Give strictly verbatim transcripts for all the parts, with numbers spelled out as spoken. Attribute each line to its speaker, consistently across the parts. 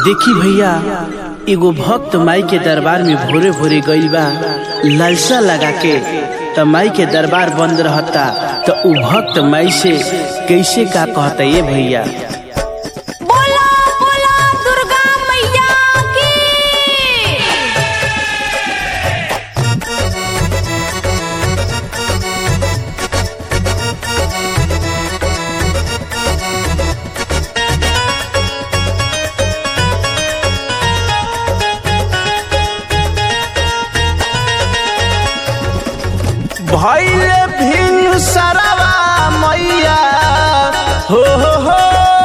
Speaker 1: देखी भैया, एगो भक्त माई के दरबार में भोरे भोरे गइल बा। लालसा लगा के त माई के दरबार बंद रहता, तो उ भक्त माई से कैसे का कहता ये भैया।
Speaker 2: बोला बोला दुर्गा मैया की।
Speaker 1: भैले भिन्न सरवा मैया हो हो हो,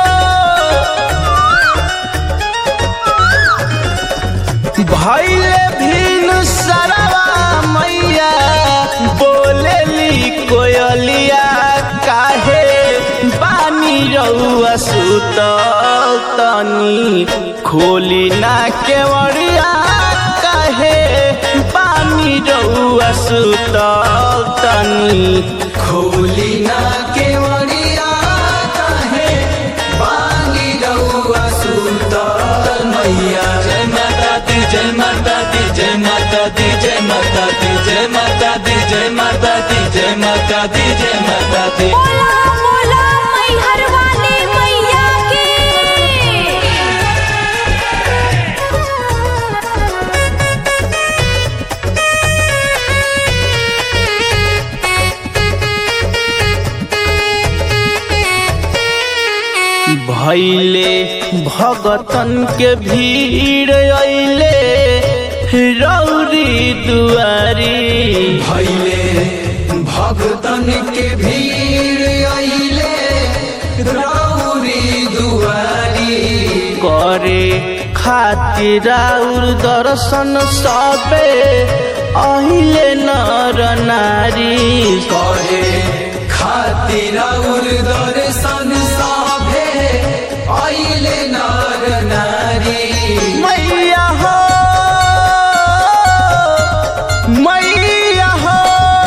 Speaker 1: भैले भिन्न सरवा मैया बोलेली कोयलिया, काहे बानी रउआ सुतल तनी खोली ना केवड़िया, काहे बानी रउआ सुतल तनी
Speaker 3: खोली ना केवड़िया, काहे बानी रउआ सुतल मैया। जय माता दी, जय माता दी, जय माता दी, जय माता दी, जय माता दी, जय माता दी, जय माता दी, जय माता दी।
Speaker 2: बोला बोला मैहर वाली मैया की।
Speaker 1: भैले भगतन के भीड़ अइले रौरी दुआरी,
Speaker 3: भैले भगतन के भीड़ अइले रउरी दुआरी,
Speaker 1: करे खातिर और दर्शन सबे अइले नर नारी,
Speaker 3: करे खातिर और दर्शन सभे अइले नर नारी।
Speaker 1: मैया हो मैया हो,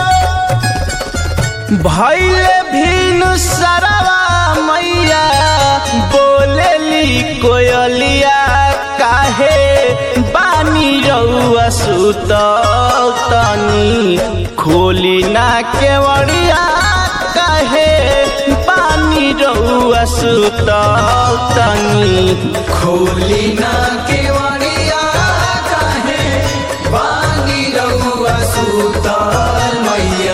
Speaker 1: भैले भिन्न सरवा मैया बोलेली कोयलिया, काहे बानी रउआ सुतल तनी खोली ना केवड़िया, काहे बानी रउआ सुतल तनी
Speaker 3: खोली ना केवड़िया, काहे बानी रउआ सुतल मैया।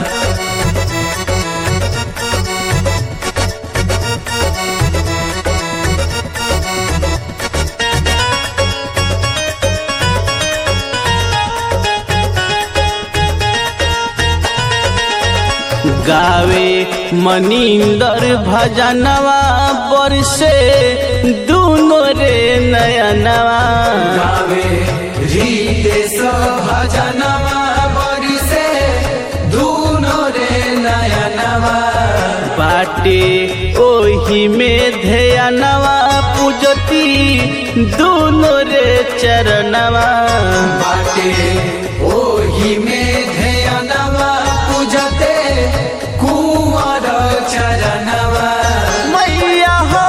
Speaker 1: गावे मनिंदर भजनवा बरसे दुनो रे नयनवा,
Speaker 3: गावे रितेश भजनवा बरसे दुनो रे नयनवा,
Speaker 1: बाटे ओही में ध्यानवा पूजती दुनो रे चरणवा,
Speaker 3: बाटे ओही में ध्यानवा पूजते कुंवर चरणवा।
Speaker 1: मैया हो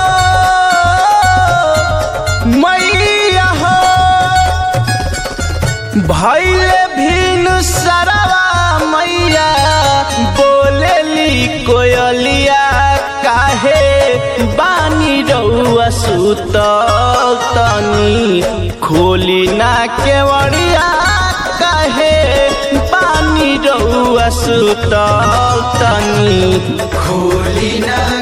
Speaker 1: मैया हो, भैले भिन्न सरवा मैया बोलेली कोयलिया, काहे बानी रउआ सुतल तनी खोली ना केवड़िया, काहे बानी रउआ सुतल तनी
Speaker 3: खोली ना